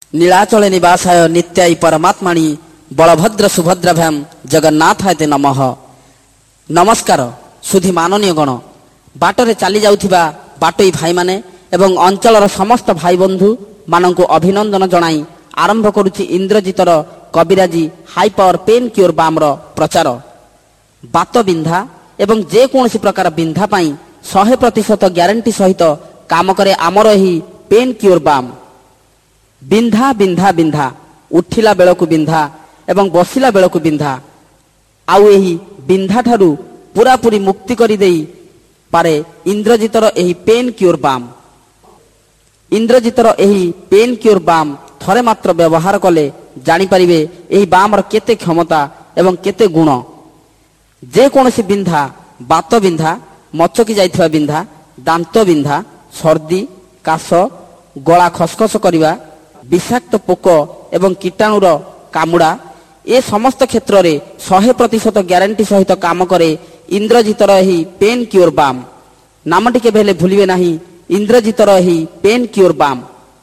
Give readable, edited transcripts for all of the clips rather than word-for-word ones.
नीलाचले निवासाय नित्याय परमात्मनि बलभद्र सुभद्राभ्याम जगन्नाथाय नमः। नमस्कार सुधी माननीय गण, बाटरे चली जाउथिबा बाटोई भाई माने एवं अंचलर समस्त भाई बंधु मानंकु अभिनंदन जणाई आरंभ करुछि इंद्रजितर कविराजी high power pain cure balm रो प्रचार। बात बिंधा एवं जे कोनसी प्रकार बिंधा पाई 100% ग्यारंटी सहित काम करे आमर ही पेन क्योर बाम। बिंधा बिंधा बिंधा उठिला बेलकु बिंधा एवं बसिला बेलकु बिंधा आउ एही बिंधा ठारू पूरा पूरी मुक्ति करि देई पारे इंद्रजितर एही पेन क्योर बाम। इंद्रजितर एही पेन क्योर बाम थरे मात्र व्यवहार कले जानि परिबे एही बामर केते क्षमता एवं केते गुण। जे कोनसी बिंधा, बात बिंधा, मचकी जाइथिबा बिंधा, दांत बिंधा, सर्दी, काश, गला खसखस करिबा, विषाक्त पोक एवं कीटाणुर कामुड़ा ए समस्त क्षेत्र रे 100% ग्यारंटी सहित काम करे इंद्रजितर ही पेन क्योर बाम। नामटी के भेले भूलिबे नाही इंद्रजितर ही पेन क्योर बाम।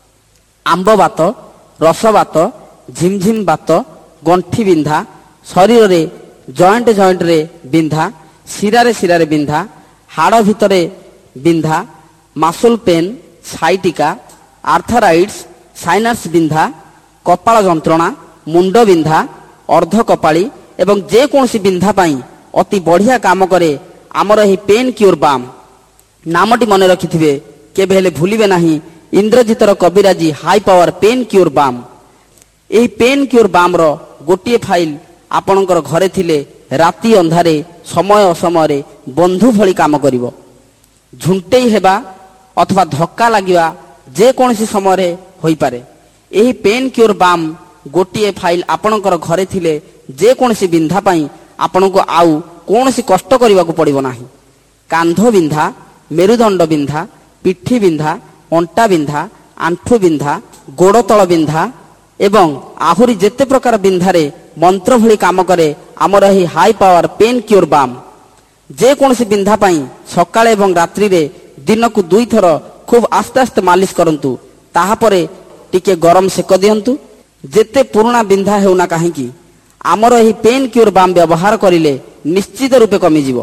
आंब बात, रस बात, झिमझिम बात, गंठी बिंधा, शरीर रे जॉइंट जॉइंट रे बिंधा, शिरारे शिरारे बिंधा, हाड़ भितरे बिंधा, मासुल पेन, साइटिका, आर्थराइड्स, साइनस बिंधा, कपाल जंत्रणा, मुंड बिंधा, अर्ध कपाली एवं जे कोनसी बिंधा पाई अति बढ़िया काम करे आमर ही पेन क्योर बाम। नामटी मन रखिथिबे, केबे हेले भूलिबे नाही इंद्रजितर कविराजी high power pain cure balm. एही पेन क्योर बाम रो गोटिए फाइल आपणकर घरे थिले राति अंधारे समय असमय बंधु भली काम करिवो। झुंटेई हेबा अथवा धक्का लागिबा जे कोनसी समय होई पारे। एही पेन क्योर बाम गोटिए फाइल आपणकर घरे थिले जे कोनसी बिंधा पाई आपणको आउ कोनसी कष्ट करिवाको पड़िबो नाही। कांध बिंधा, मेरुदंड बिंधा, पिठी बिंधा, अंटा बिंधा, आंठु बिंधा, गोड़ तल बिंधा एवं आहुरी जेते प्रकार बिंधारे मंत्र भली काम करे आमर ही high power pain cure balm. जे कोनसी बिंधा पाई सकाळे एवं रात्रि रे दिनकु 2 थर खूब आस्ते आस्ते मालिश करंतु, ताहा परे टिके गरम सेक दियंतु। जेते पुराना बिंधा हेउना काहेकि आमर ही पेन क्योर बाम व्यवहार करिले निश्चित रूपे कमी जीवो।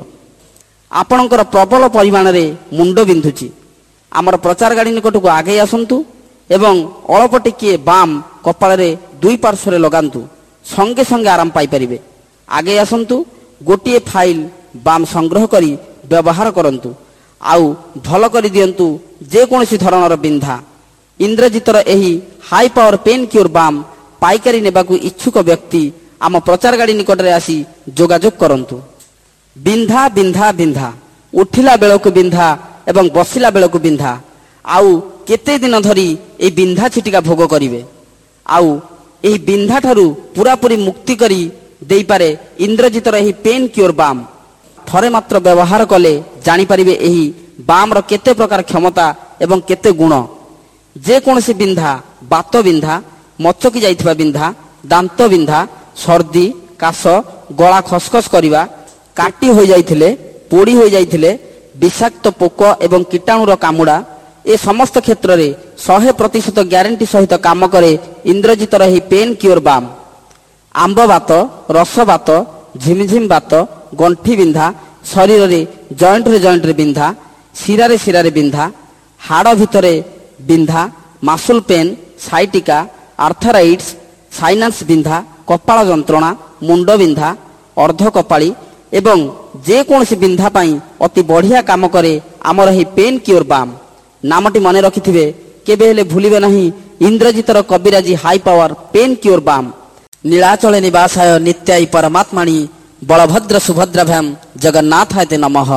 आपणकर प्रबल परिमाण रे मुंड बिंधुची, आमर प्रचार गाड़ी निकट को आगे आसंतु एवं अल्प टिके बाम कपाल रे 2 पार्श्व रे लगांतु, संगे संगे आराम पाई परिबे। आगे आसंतु, गोटिए फाइल बाम संग्रह करी व्यवहार करंतु, आउ भल करी दियंतु जे कोनसी धरणर बिंधा। इंद्रजितर एही high power pain cure balm पाइकारी नेबाकु इच्छुक व्यक्ति आम प्रचार गाड़ी निकट रे आसी जोगाजोग करंतु। बिंधा बिंधा बिंधा उठिला बेलकु बिंधा एवं बसिला बेलकु बिंधा आउ केते दिन धरी ए बिंधा छिटिका भोग करिवे। आउ एही बिंधा ठारू पूरा पूरी मुक्ति करी देई पारे इंद्रजितर एही पेन क्योर बाम। थरे मात्र व्यवहार कले जानि परिबे एही बाम रो केते प्रकार क्षमता एवं केते गुण। जे कोनसी बिंधा, बात बिंधा, मचकी जाइथिबा बिंधा, दांत बिंधा, सर्दी, काश, गला खसखस करिबा, काटी होई जाइथिले, पोड़ी होई जाइथिले, विषाक्त पोक एवं कीटाणुर कामुड़ा ए समस्त क्षेत्र रे 100% ग्यारंटी सहित काम करे इंद्रजितर ही पेन क्योर बाम। आंब बात, रस बात, झिमझिम बात, गंठी बिंधा, शरीर रे जॉइंट रे बिंधा, शिरारे शिरारे बिंधा, हाड़ भितरे बिंधा, मासुल पेन, साइटिका, आर्थराइड्स, साइनस बिंधा, कपाल जंत्रणा, मुंड बिंधा, अर्ध कपाली एवं जे कोनसी बिंधा पाई अति बढ़िया काम करे आमर ही पेन क्योर बाम। नामटी मन रखिथिबे, केबे हेले भूलिबे नाही इंद्रजितर कविराजी high power pain cure balm. नीलाचले निवासाय नित्याय परमात्मनि बलभद्र सुभद्राभ्याम जगन्नाथाय नमः।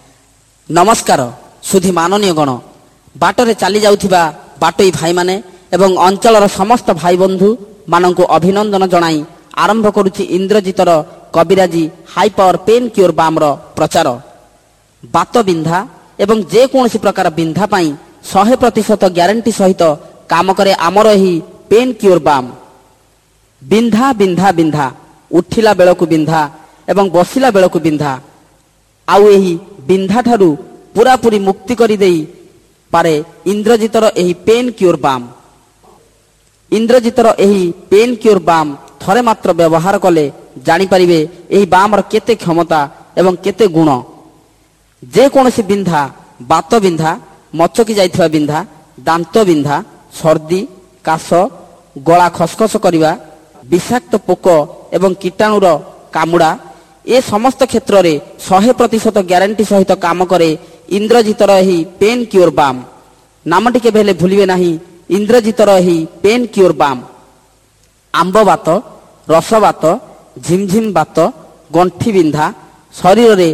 नमस्कार सुधी माननीय गण, बाटरे चली जाउथिबा बाटोई भाई माने एवं अंचलर समस्त भाई बंधु मानंकु अभिनंदन जणाई आरंभ करुछि इंद्रजितर कविराजी high power pain cure balm रो प्रचार। बात बिंधा एवं जे कोनसी प्रकार बिंधा पाई 100% ग्यारंटी सहित काम करे आमर ही पेन क्योर बाम। बिंधा बिंधा बिंधा उठिला बेलकु बिंधा एवं बसिला बेलकु बिंधा आउ एही बिंधा ठारू पूरा पूरी मुक्ति करी देई पारे इंद्रजितर एही पेन क्योर बाम। ଇନ୍ଦ୍ରଜିତର ଏହି ପେନ୍ କ୍ୟୁର ବାମ୍ ଥରେ ମାତ୍ର ବ୍ୟବହାର କଲେ ଜାଣିପାରିବେ ଏହି ବାମ୍ର କେତେ କ୍ଷମତା ଏବଂ କେତେ ଗୁଣ। ଯେକୌଣସି ବିନ୍ଧା, ବାତ ବିନ୍ଧା, ମଚକି ଯାଇଥିବା ବିନ୍ଧା, ଦାନ୍ତ ବିନ୍ଧା, ସର୍ଦ୍ଦି, କାଶ, ଗଳା ଖସଖସ କରିବା, ବିଷାକ୍ତ ପୋକ ଏବଂ କୀଟାଣୁର କାମୁଡ଼ା, ଏ ସମସ୍ତ କ୍ଷେତ୍ରରେ 100% ଗ୍ୟାରେଣ୍ଟି ସହିତ କାମ କରେ ଇନ୍ଦ୍ରଜିତର ଏହି ପେନ୍ କ୍ୟୁର ବାମ୍। ନାମଟି କେବେ ହେଲେ ଭୁଲିବେ ନାହିଁ, ଇନ୍ଦ୍ରଜିତର ଏହି ପେନ୍ କ୍ୟୁର ବାମ୍। ଆମ୍ବ ବାତ, ରସବାତ, ଝିମଝିମ ବାତ, ଗଣ୍ଠି ବିନ୍ଧା, ଶରୀରରେ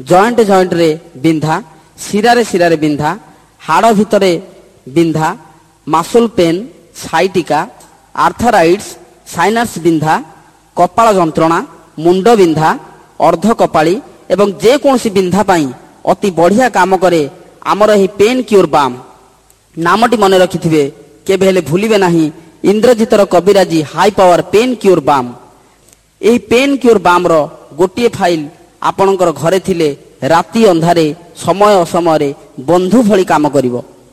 ଜଏଣ୍ଟରେ ବିନ୍ଧା, ଶିରାରେ ବିନ୍ଧା, ହାଡ଼ ଭିତରେ ବିନ୍ଧା, ମାସୁଲ ପେନ୍, ସାଇଟିକା, ଆର୍ଥାରାଇଡ୍ସ, ସାଇନାସ୍ ବିନ୍ଧା, କପାଳ ଯନ୍ତ୍ରଣା, ମୁଣ୍ଡ ବିନ୍ଧା, ଅର୍ଦ୍ଧ କପାଳି ଏବଂ ଯେକୌଣସି ବିନ୍ଧା ପାଇଁ ଅତି ବଢ଼ିଆ କାମ କରେ ଆମର ଏହି ପେନ୍ କ୍ୟୁର ବାମ୍। ନାମଟି ମନେ ରଖିଥିବେ, କେବେ ହେଲେ ଭୁଲିବେ ନାହିଁ, ଇନ୍ଦ୍ରଜିତର କବିରାଜି high power pain cure balm. ଏହି ପେନ୍ କ୍ୟୁର ବାମ୍ର ଗୋଟିଏ ଫାଇଲ ଆପଣଙ୍କର ଘରେ ଥିଲେ ରାତି ଅନ୍ଧାରେ ସମୟ ଅସମୟରେ ବନ୍ଧୁ ଭଳି କାମ କରିବ।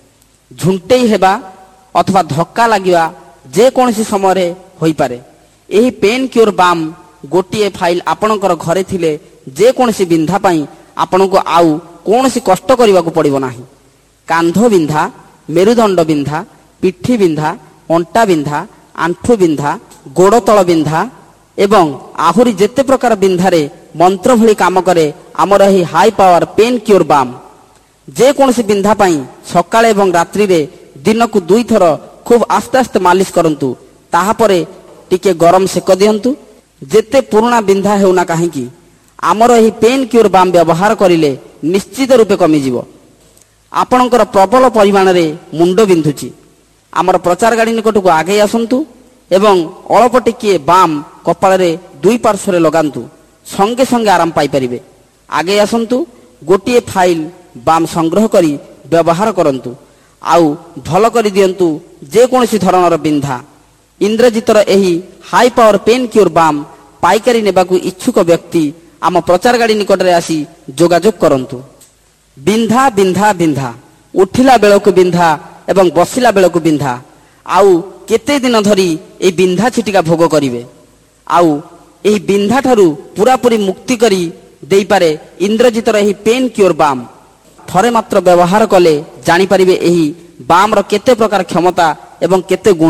ଝୁଣ୍ଟେଇ ହେବା ଅଥବା ଧକ୍କା ଲାଗିବା ଯେକୌଣସି ସମୟରେ ହୋଇପାରେ। ଏହି ପେନ୍ କ୍ୟୁର ବାମ୍ ଗୋଟିଏ ଫାଇଲ ଆପଣଙ୍କର ଘରେ ଥିଲେ ଯେକୌଣସି ବିନ୍ଧା ପାଇଁ ଆପଣଙ୍କୁ ଆଉ କୌଣସି କଷ୍ଟ କରିବାକୁ ପଡ଼ିବ ନାହିଁ। କାନ୍ଧ ବିନ୍ଧା, ମେରୁଦଣ୍ଡ ବିନ୍ଧା, ପିଠି ବିନ୍ଧା, ଅଣ୍ଟା ବିନ୍ଧା, ଆଣ୍ଠୁ ବିନ୍ଧା, ଗୋଡ଼ ତଳ ବିନ୍ଧା ଏବଂ ଆହୁରି ଯେତେ ପ୍ରକାର ବିନ୍ଧାରେ ମନ୍ତ୍ର ଭଳି କାମ କରେ ଆମର ଏହି high power pain cure balm. ଯେକୌଣସି ବିନ୍ଧା ପାଇଁ ସକାଳେ ଏବଂ ରାତ୍ରିରେ ଦିନକୁ 2 ଥର ଖୁବ୍ ଆସ୍ତେ ଆସ୍ତେ ମାଲିସ କରନ୍ତୁ। ତାହାପରେ ଟିକେ ଗରମ ସେକ ଦିଅନ୍ତୁ। ଯେତେ ପୁରୁଣା ବିନ୍ଧା ହେଉନା କାହିଁକି ଆମର ଏହି ପେନ୍ କ୍ୟୁର ବାମ୍ ବ୍ୟବହାର କରିଲେ ନିଶ୍ଚିତ ରୂପେ କମିଯିବ। ଆପଣଙ୍କର ପ୍ରବଳ ପରିମାଣରେ ମୁଣ୍ଡ ବିନ୍ଧୁଛି, ଆମର ପ୍ରଚାର ଗାଡ଼ି ନିକଟକୁ ଆଗେଇ ଆସନ୍ତୁ ଏବଂ ଅଳ୍ପ ଟିକିଏ ବାମ୍ କପାଳରେ 2 ପାର୍ଶ୍ୱରେ ଲଗାନ୍ତୁ। ସଙ୍ଗେ ସଙ୍ଗେ ଆରାମ ପାଇପାରିବେ। ଆଗେଇ ଆସନ୍ତୁ, ଗୋଟିଏ ଫାଇଲ ବାମ୍ ସଂଗ୍ରହ କରି ବ୍ୟବହାର କରନ୍ତୁ ଆଉ ଭଲ କରିଦିଅନ୍ତୁ ଯେକୌଣସି ଧରଣର ବିନ୍ଧା। ଇନ୍ଦ୍ରଜିତର ଏହି high power pain cure balm ପାଇକାରୀ ନେବାକୁ ଇଚ୍ଛୁକ ବ୍ୟକ୍ତି ଆମ ପ୍ରଚାର ଗାଡ଼ି ନିକଟରେ ଆସି ଯୋଗାଯୋଗ କରନ୍ତୁ। ବିନ୍ଧା ବିନ୍ଧା ବିନ୍ଧା, ଉଠିଲା ବେଳକୁ ବିନ୍ଧା ଏବଂ ବସିଲା ବେଳକୁ ବିନ୍ଧା, ଆଉ କେତେ ଦିନ ଧରି ଏହି ବିନ୍ଧା ଛିଟିକା ଭୋଗ କରିବେ। ଆଉ ଏହି ବିନ୍ଧା ଠାରୁ ପୁରାପୁରି ମୁକ୍ତି କରି ଦେଇପାରେ ଇନ୍ଦ୍ରଜିତର ଏହି ପେନ୍ କ୍ୟୁର ବାମ୍। ଥରେ ମାତ୍ର ବ୍ୟବହାର କଲେ ଜାଣିପାରିବେ ଏହି ବାମ୍ର କେତେ ପ୍ରକାର କ୍ଷମତା ଏବଂ କେତେ ଗୁଣ।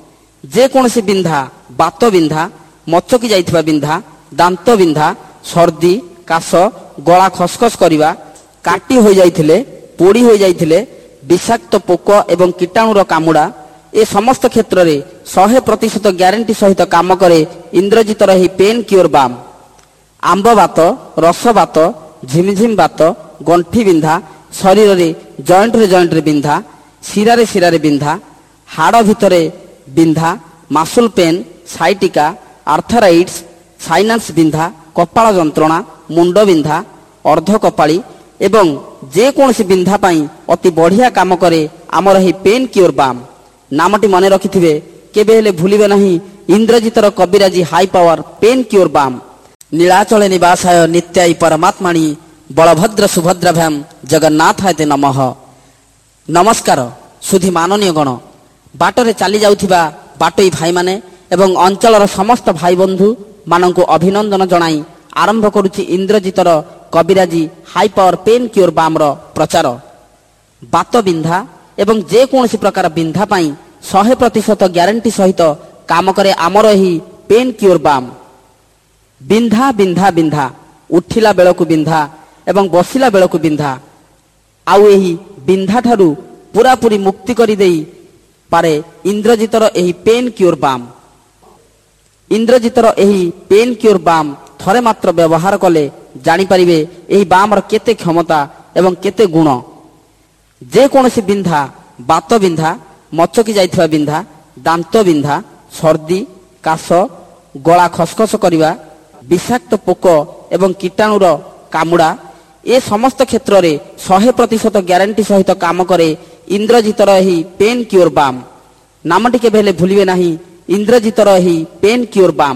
ଯେକୌଣସି ବିନ୍ଧା, ବାତ ବିନ୍ଧା, ମଚକି ଯାଇଥିବା ବିନ୍ଧା, ଦାନ୍ତ ବିନ୍ଧା, ସର୍ଦ୍ଦି, କାଶ, ଗଳା ଖସଖସ କରିବା, କାଟି ହୋଇଯାଇଥିଲେ, ପୋଡ଼ି ହୋଇଯାଇଥିଲେ, ବିଷାକ୍ତ ପୋକ ଏବଂ କୀଟାଣୁର କାମୁଡ଼ା, ଏ ସମସ୍ତ କ୍ଷେତ୍ରରେ 100% ଗ୍ୟାରେଣ୍ଟି ସହିତ କାମ କରେ ଇନ୍ଦ୍ରଜିତର ଏହି ପେନ୍ କ୍ୟୁର ବାମ୍। ଆମ୍ବ ବାତ, ରସବାତ, ଝିମଝିମ ବାତ, ଗଣ୍ଠି ବିନ୍ଧା, ଶରୀରରେ ଜଏଣ୍ଟରେ ବିନ୍ଧା, ଶିରାରେ ବିନ୍ଧା, ହାଡ଼ ଭିତରେ ବିନ୍ଧା, ମାସୁଲ ପେନ୍, ସାଇଟିକା, ଆର୍ଥାରାଇଡ୍ସ, ସାଇନାସ୍ ବିନ୍ଧା, କପାଳ ଯନ୍ତ୍ରଣା, ମୁଣ୍ଡ ବିନ୍ଧା, ଅର୍ଦ୍ଧ କପାଳି ଏବଂ ଯେକୌଣସି ବିନ୍ଧା ପାଇଁ ଅତି ବଢ଼ିଆ କାମ କରେ ଆମର ଏହି ପେନ୍ କ୍ୟୁର ବାମ୍। ନାମଟି ମନେ ରଖିଥିବେ, କେବେ ହେଲେ ଭୁଲିବେ ନାହିଁ, ଇନ୍ଦ୍ରଜିତର କବିରାଜି high power pain cure balm. ନୀଳାଚଳେ ନିବାସାୟ ନିତ୍ୟାଇ ପରମାତ୍ମାଣି ବଳଭଦ୍ର ସୁଭଦ୍ରାଭ୍ୟାମ୍ ଜଗନ୍ନାଥାୟ ନମଃ। ନମସ୍କାର ସୁଧୀ ମାନନୀୟ ଗଣ, ବାଟରେ ଚାଲି ଯାଉଥିବା ବାଟୋଇ ଭାଇମାନେ ଏବଂ ଅଞ୍ଚଳର ସମସ୍ତ ଭାଇ ବନ୍ଧୁ ମାନଙ୍କୁ ଅଭିନନ୍ଦନ ଜଣାଇ ଆରମ୍ଭ କରୁଛି ଇନ୍ଦ୍ରଜିତର କବିରାଜି ହାଇ ପାୱାର ପେନ୍ କ୍ୟୁର ବାମ୍ର ପ୍ରଚାର। ବାତ ବିନ୍ଧା ଏବଂ ଯେକୌଣସି ପ୍ରକାର ବିନ୍ଧା ପାଇଁ 100% ଗ୍ୟାରେଣ୍ଟି ସହିତ କାମ କରେ ଆମର ଏହି ପେନ୍ କ୍ୟୁର ବାମ୍। ବିନ୍ଧା ବିନ୍ଧା ବିନ୍ଧା, ଉଠିଲା ବେଳକୁ ବିନ୍ଧା ଏବଂ ବସିଲା ବେଳକୁ ବିନ୍ଧା, ଆଉ ଏହି ବିନ୍ଧା ଠାରୁ ପୁରାପୁରି ମୁକ୍ତି କରିଦେଇ ପାରେ ଇନ୍ଦ୍ରଜିତର ଏହି ପେନ୍ କ୍ୟୁର ବାମ୍। ଇନ୍ଦ୍ରଜିତର ଏହି ପେନ୍ କ୍ୟୁର ବାମ୍ ଥରେ ମାତ୍ର ବ୍ୟବହାର କଲେ ଜାଣିପାରିବେ ଏହି ବାମ୍ର କେତେ କ୍ଷମତା ଏବଂ କେତେ ଗୁଣ। ଯେକୌଣସି ବିନ୍ଧା, ବାତ ବିନ୍ଧା, ମଚକି ଯାଇଥିବା ବିନ୍ଧା, ଦାନ୍ତ ବିନ୍ଧା, ସର୍ଦ୍ଦି, କାଶ, ଗଳା ଖସଖସ କରିବା, ବିଷାକ୍ତ ପୋକ ଏବଂ କୀଟାଣୁର କାମୁଡ଼ା, ଏ ସମସ୍ତ କ୍ଷେତ୍ରରେ 100% ଗ୍ୟାରେଣ୍ଟି ସହିତ କାମ କରେ ଇନ୍ଦ୍ରଜିତର ଏହି ପେନ୍ କ୍ୟୁର ବାମ୍। ନାମଟି କେବେ ହେଲେ ଭୁଲିବେ ନାହିଁ, ଇନ୍ଦ୍ରଜିତର ଏହି ପେନ୍ କ୍ୟୁର ବାମ୍।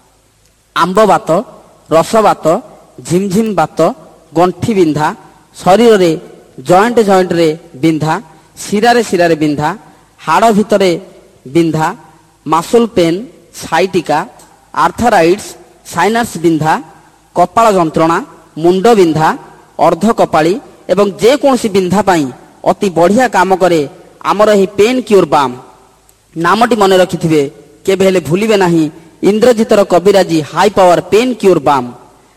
ଆମ୍ବ ବାତ, ରସବାତ, ଝିମଝିମ ବାତ, ଗଣ୍ଠି ବିନ୍ଧା, ଶରୀରରେ ଜଏଣ୍ଟରେ ବିନ୍ଧା, ଶିରାରେ ବିନ୍ଧା, ହାଡ଼ ଭିତରେ ବିନ୍ଧା, ମାସୁଲ ପେନ୍, ସାଇଟିକା, ଆର୍ଥାରାଇଡ୍ସ, ସାଇନାସ୍ ବିନ୍ଧା, କପାଳ ଯନ୍ତ୍ରଣା, ମୁଣ୍ଡ ବିନ୍ଧା, ଅର୍ଦ୍ଧ କପାଳି ଏବଂ ଯେକୌଣସି ବିନ୍ଧା ପାଇଁ ଅତି ବଢ଼ିଆ କାମ କରେ ଆମର ଏହି ପେନ୍ କ୍ୟୁର ବାମ୍। ନାମଟି ମନେ ରଖିଥିବେ, କେବେ ହେଲେ ଭୁଲିବେ ନାହିଁ, ଇନ୍ଦ୍ରଜିତର କବିରାଜି high power pain cure balm.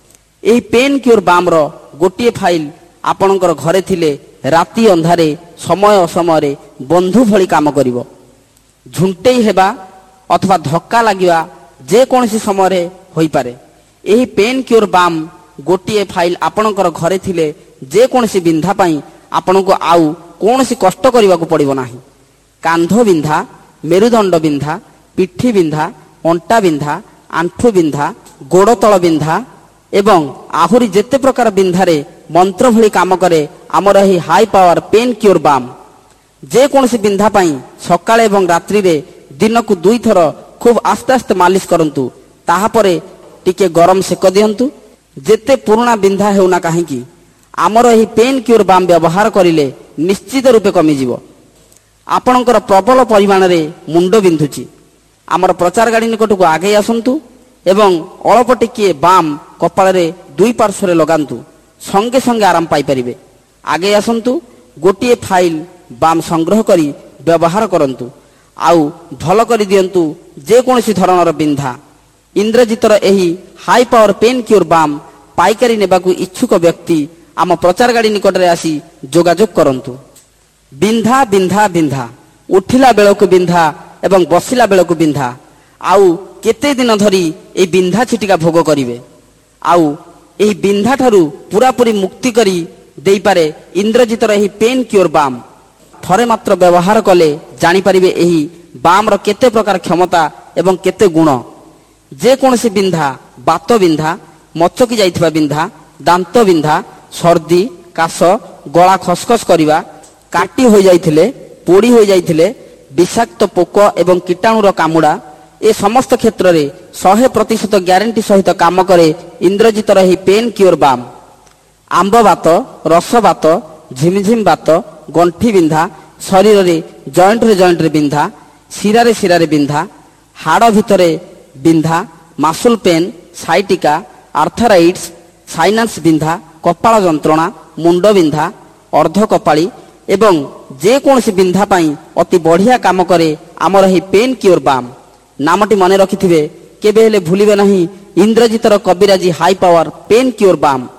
ଏହି ପେନ୍ କ୍ୟୁର ବାମ୍ର ଗୋଟିଏ ଫାଇଲ ଆପଣଙ୍କର ଘରେ ଥିଲେ ରାତି ଅନ୍ଧାରେ ସମୟ ଅସମୟରେ ବନ୍ଧୁ ଭଳି କାମ କରିବ। ଝୁଣ୍ଟେଇ ହେବା ଅଥବା ଧକ୍କା ଲାଗିବା ଯେକୌଣସି ସମୟରେ ହୋଇପାରେ। ଏହି ପେନ୍ କ୍ୟୁର ବାମ୍ ଗୋଟିଏ ଫାଇଲ ଆପଣଙ୍କର ଘରେ ଥିଲେ ଯେକୌଣସି ବିନ୍ଧା ପାଇଁ ଆପଣଙ୍କୁ ଆଉ କୌଣସି କଷ୍ଟ କରିବାକୁ ପଡ଼ିବ ନାହିଁ। କାନ୍ଧ ବିନ୍ଧା, ମେରୁଦଣ୍ଡ ବିନ୍ଧା, ପିଠି ବିନ୍ଧା, ଅଣ୍ଟା ବିନ୍ଧା, ଆଣ୍ଠୁ ବିନ୍ଧା, ଗୋଡ଼ ତଳ ବିନ୍ଧା ଏବଂ ଆହୁରି ଯେତେ ପ୍ରକାର ବିନ୍ଧାରେ ମନ୍ତ୍ର ଭଳି କାମ କରେ ଆମର ଏହି high power pain cure balm. ଯେକୌଣସି ବିନ୍ଧା ପାଇଁ ସକାଳେ ଏବଂ ରାତ୍ରିରେ ଦିନକୁ 2 ଥର ଖୁବ ଆସ୍ତେ ଆସ୍ତେ ମାଲିସ କରନ୍ତୁ। ତାହାପରେ ଟିକେ ଗରମ ସେକ ଦିଅନ୍ତୁ। ଯେତେ ପୁରୁଣା ବିନ୍ଧା ହେଉନା କାହିଁକି ଆମର ଏହି ପେନ୍ କ୍ୟୁର ବାମ୍ ବ୍ୟବହାର କରିଲେ ନିଶ୍ଚିତ ରୂପେ କମିଯିବ। ଆପଣଙ୍କର ପ୍ରବଳ ପରିମାଣରେ ମୁଣ୍ଡ ବିନ୍ଧୁଛି, ଆମର ପ୍ରଚାର ଗାଡ଼ି ନିକଟକୁ ଆଗେଇ ଆସନ୍ତୁ ଏବଂ ଅଳ୍ପ ଟିକିଏ ବାମ୍ କପାଳରେ 2 ପାର୍ଶ୍ୱରେ ଲଗାନ୍ତୁ। ସଙ୍ଗେ ସଙ୍ଗେ ଆରାମ ପାଇପାରିବେ। ଆଗେଇ ଆସନ୍ତୁ, ଗୋଟିଏ ଫାଇଲ ବାମ୍ ସଂଗ୍ରହ କରି ବ୍ୟବହାର କରନ୍ତୁ ଆଉ ଭଲ କରିଦିଅନ୍ତୁ ଯେକୌଣସି ଧରଣର ବିନ୍ଧା। ଇନ୍ଦ୍ରଜିତର ଏହି high power pain cure balm ପାଇକାରୀ ନେବାକୁ ଇଚ୍ଛୁକ ବ୍ୟକ୍ତି ଆମ ପ୍ରଚାର ଗାଡ଼ି ନିକଟରେ ଆସି ଯୋଗାଯୋଗ କରନ୍ତୁ। ବିନ୍ଧା ବିନ୍ଧା ବିନ୍ଧା, ଉଠିଲା ବେଳକୁ ବିନ୍ଧା ଏବଂ ବସିଲା ବେଳକୁ ବିନ୍ଧା, ଆଉ କେତେ ଦିନ ଧରି ଏହି ବିନ୍ଧା ଛିଟିକା ଭୋଗ କରିବେ। ଆଉ ଏହି ବିନ୍ଧାଠାରୁ ପୁରାପୁରି ମୁକ୍ତି କରି ଦେଇପାରେ ଇନ୍ଦ୍ରଜିତର ଏହି ପେନ୍ କ୍ୟୁର ବାମ୍। ଥରେ ମାତ୍ର ବ୍ୟବହାର କଲେ ଜାଣିପାରିବେ ଏହି ବାମ୍ର କେତେ ପ୍ରକାର କ୍ଷମତା ଏବଂ କେତେ ଗୁଣ। ଯେକୌଣସି ବିନ୍ଧା, ବାତ ବିନ୍ଧା, ମଚକି ଯାଇଥିବା ବିନ୍ଧା, ଦାନ୍ତ ବିନ୍ଧା, ସର୍ଦ୍ଦି, କାଶ, ଗଳା ଖସଖସ କରିବା, କାଟି ହୋଇଯାଇଥିଲେ, ପୋଡ଼ି ହୋଇଯାଇଥିଲେ, ବିଷାକ୍ତ ପୋକ ଏବଂ କୀଟାଣୁର କାମୁଡ଼ା, ଏ ସମସ୍ତ କ୍ଷେତ୍ରରେ 100% ଗ୍ୟାରେଣ୍ଟି ସହିତ କାମ କରେ ଇନ୍ଦ୍ରଜିତର ଏହି ପେନ୍ କ୍ୟୁର ବାମ୍। ଆମ୍ବ ବାତ, ରସ ବାତ, ଝିମଝିମ ବାତ, ଗଣ୍ଠି ବିନ୍ଧା, ଶରୀରରେ ଜଏଣ୍ଟରେ ବିନ୍ଧା, ଶିରାରେ ବିନ୍ଧା, ହାଡ଼ ଭିତରେ ବିନ୍ଧା, ମାସୁଲ ପେନ୍, ସାଇଟିକା, ଆର୍ଥାରାଇଡ୍ସ, ସାଇନାସ୍ ବିନ୍ଧା, କପାଳ ଯନ୍ତ୍ରଣା, ମୁଣ୍ଡ ବିନ୍ଧା, ଅର୍ଦ୍ଧ କପାଳି ଏବଂ ଯେକୌଣସି ବିନ୍ଧା ପାଇଁ ଅତି ବଢ଼ିଆ କାମ କରେ ଆମର ଏହି ପେନ୍ କ୍ୟୁର ବାମ୍। ନାମଟି ମନେ ରଖିଥିବେ, କେବେ ହେଲେ ଭୁଲିବେ ନାହିଁ, ଇନ୍ଦ୍ରଜିତର କବିରାଜି high power pain cure balm.